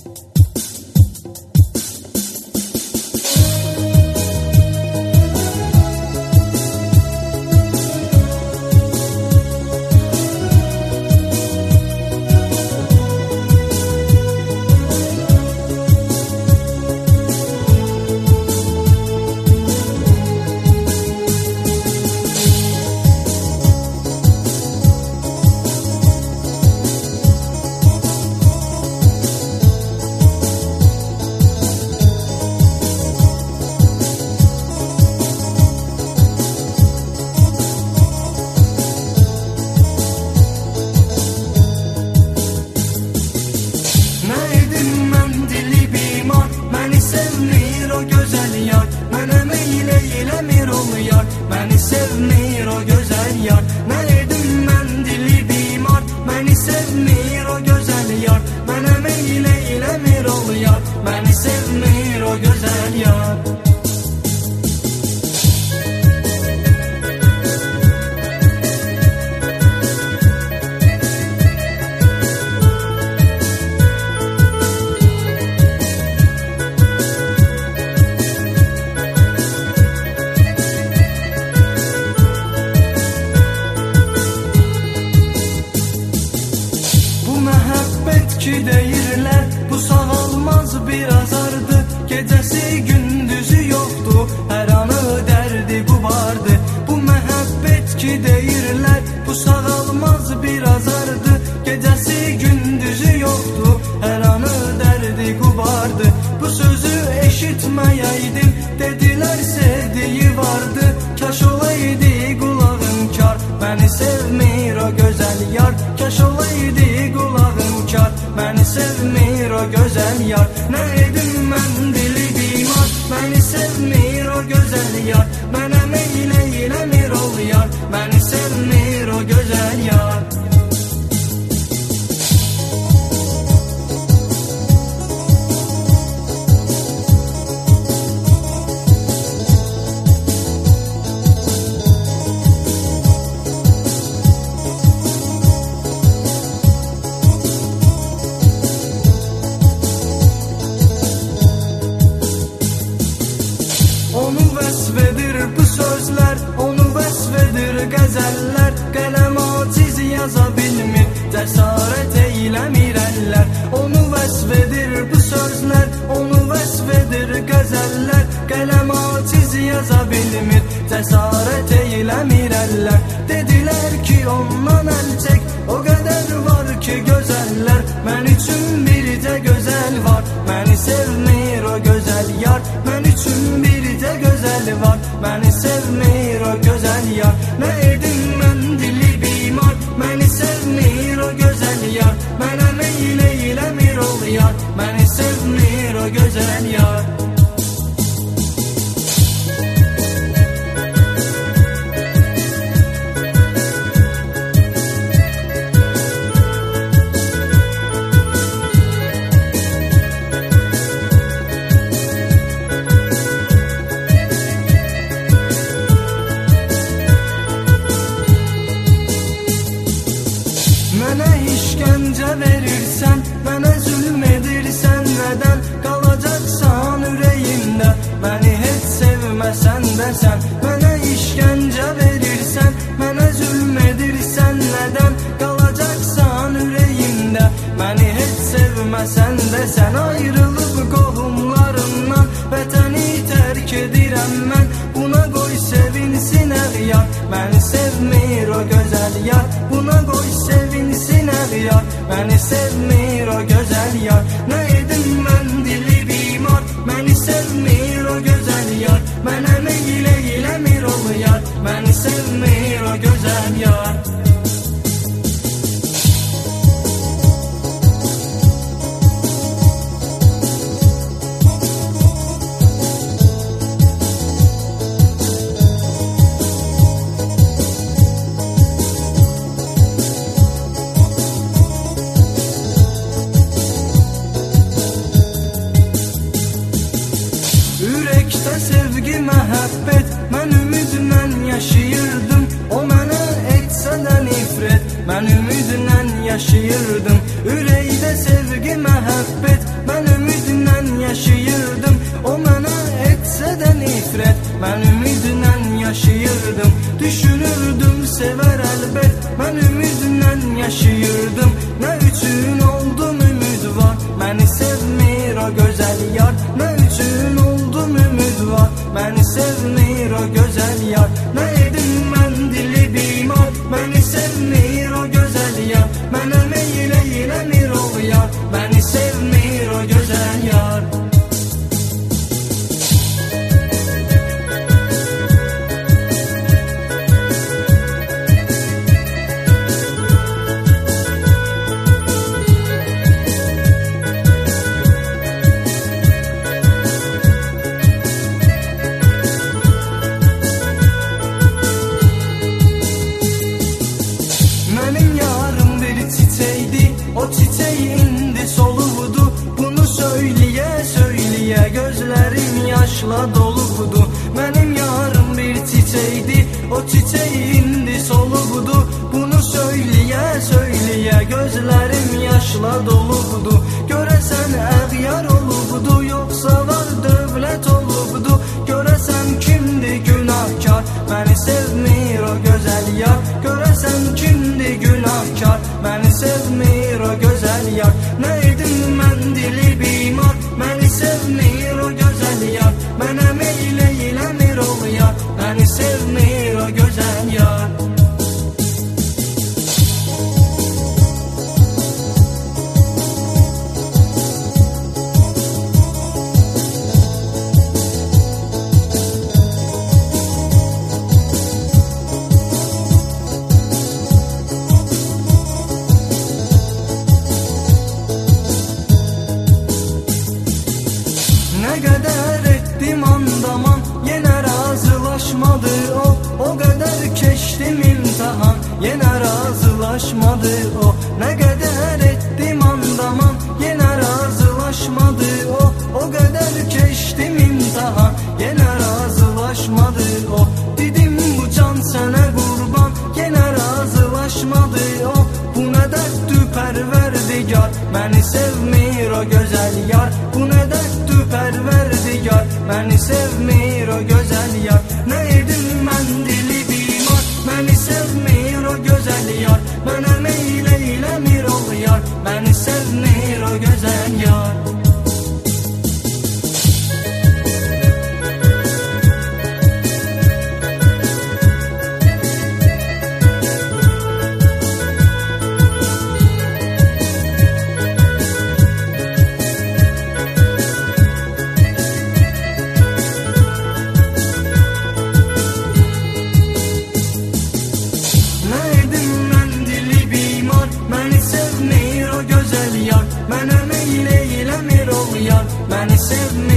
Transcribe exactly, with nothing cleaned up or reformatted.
Deyirlər bu sağalmaz bir azardı, gecəsi gündüzü yoxdu, hər anı dərdi qubardı. Bu məhəbbət ki deyirlər bu sağalmaz bir azardı, gecəsi gündüzü yoxdu, hər anı dərdi qubardı. Bu sözü eşitməyəydim, dedilər sevdiyi vardı, kaş olaydı qulağım kar, məni sevmir o gözəl yar, kaş olaydı qulağım kar, məni sevmir o gözəl yar. Nə edim mən dili bimar, məni sevmir o gözəl yar, mənə meylə eləmir ol yar, məni sevmir o gözəl yar. Onu vəsvedir bu sözlər, onu vəsvedir qəzəllər, qələm aciz yaza bilmir, cəsarət eyləmir əllər. Onu vəsvedir bu sözlər, onu vəsvedir qəzəllər, qələm aciz yaza bilmir, cəsarət eyləmir əllər. Dedilər ki ondan əl çək, o qədər var ki gözəllər, mən üçün bircə gözəl var, məni sevmir o gözəl yar, mən üçün bircə gözəl var, məni sevmir o gözəl yar. Nə edim mən dili bimar, məni sevmir o gözəl yar, mənə meylə eləmir ol yar, məni sevmir o gözəl yar. Mənə işgəncə verirsən, mənə zülm edirsən, nədən qalacaqsan ürəyimdə, məni heç sevməsən desən. Mənə işgəncə verirsən, mənə zülm edirsən, nədən qalacaqsan ürəyimdə, məni heç sevməsən desən. Ayrılıb qohumlarımdan vətəni tərk edirəm mən, buna qoy sevinsin əğyar, məni sevmir o gözəl yar, buna qoy sevinsin əğyar, məni sevmir o gözəl yar. Nə edim mən dili bimar, məni sevmir o gözəl yar, mənə meylə eləmir ol yar, məni sevmir o gözəl yar. Ürəkdə sevgi, məhəbbət, mən ümidlə yaşayırdım, o mənə etsə də nifrət, mən ümidlə yaşayırdım. Ürəkdə sevgi, məhəbbət, mən yar, beni sevmir o güzel yar. Benim yarım bir çiçeğdi, o çiçeği indi soludu. Bunu söyleye söyleye gözlerim yaşla doludu. Benim yarım bir çiçeğdi, o çiçeği indi soludu. Bunu söyleye söyleye gözlerim yaşla doludu. Göresen əğyar oludu, yoksa var dövlət oludu. Göresen kimdi günahkar, beni sevmir o güzel yar. Göresen kimdi günahkar, beni sevmir o güzel yar. Neydim mən dili bimar, beni sevmir o güzel yar. Mənə meyl eyləmir ol yar, beni sevmir o güzel yar. Ne kadar ettim andaman, yine razılaşmadı o. O kadar keçtim imtihan, yine razılaşmadı o. Ne kadar ettim andaman, yine razılaşmadı o. O kadar keçtim imtihan, yine razılaşmadı o. Dedim bu can sana kurban, yine razılaşmadı o. Bu ne dertü perverdigar, beni sevmir o güzel yar. Bu ne dertü perverdigar, beni sevmir o güzel yar. Neydim mən dili bimar, beni sevmir o güzel yar. Bana meyl eylemir ol yar, beni sevmir o güzel yar. Beni sevmir